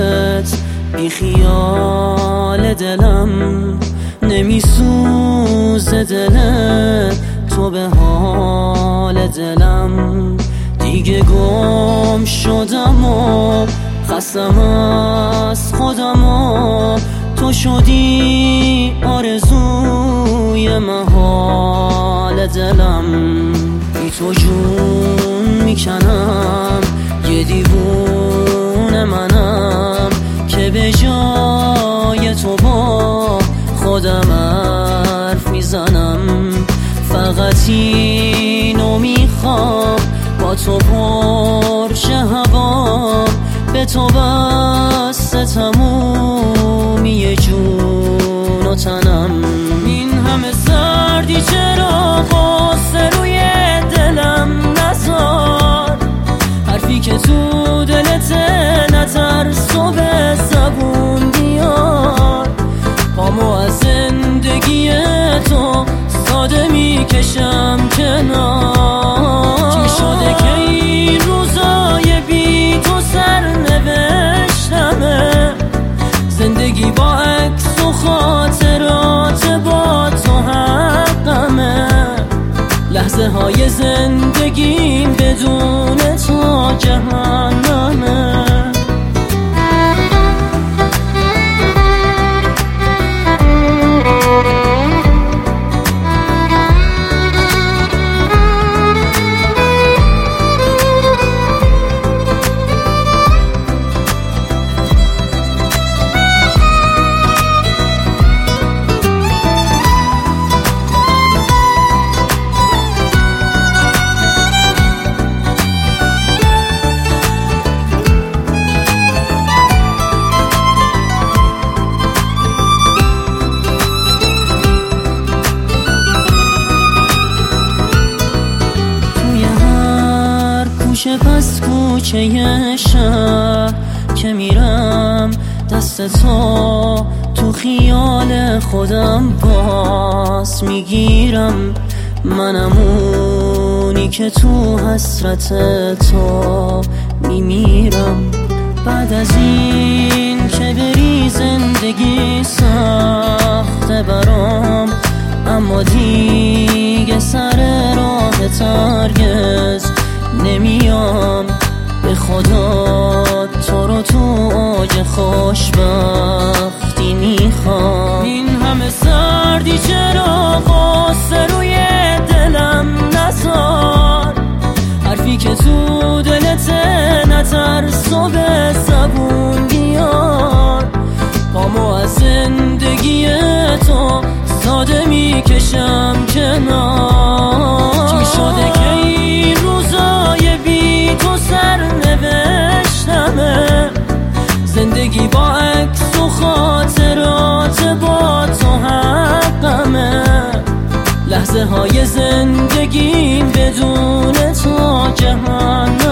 بی خیال دلم نمیسوزه دل تو به حال دلم. دیگه گم شدم و خستم از خودم و تو شدی آرزوی محال دلم. بی تو جون میکنم یه دیوونه منم که به جای تو با خودم حرف میزنم. فقط اینو میخوام با تو پرشه هوا به تو بسته تمومی جون و تنم. این همه سردی چرا قصه روی دلم نذار، حرفی که تو دلت نترس و به زبون بیار. پامو از زندگی تو ساده میکشم کنار. چی شده که این روزای بی تو سرنوشتمه، زندگی با عکس و خاطرات با تو حقمه. لحظه های زندگیم بدون تو جهنمه. کوچه پس کوچه شهر که میرم دست تو خیال خودم باز میگیرم. منم اونی که تو حسرت تو میمیرم. بعد از این که بری زندگی سخته برام، اما دیگه سر راهت هرگز نمیام. به خدا تو رو تو اوج خوشبختی میخوام. این همه سردی چرا قصه روی دلم نذار، حرفی که تو دلت نترس و به زبون بیار. پامو از زندگی تو ساده میکشم کنار. چی شده که این روزای بی تو سرنوشتمه، زندگی با عکس و خاطرات با تو حقمه. لحظه های زندگیم بدون تو جهنم.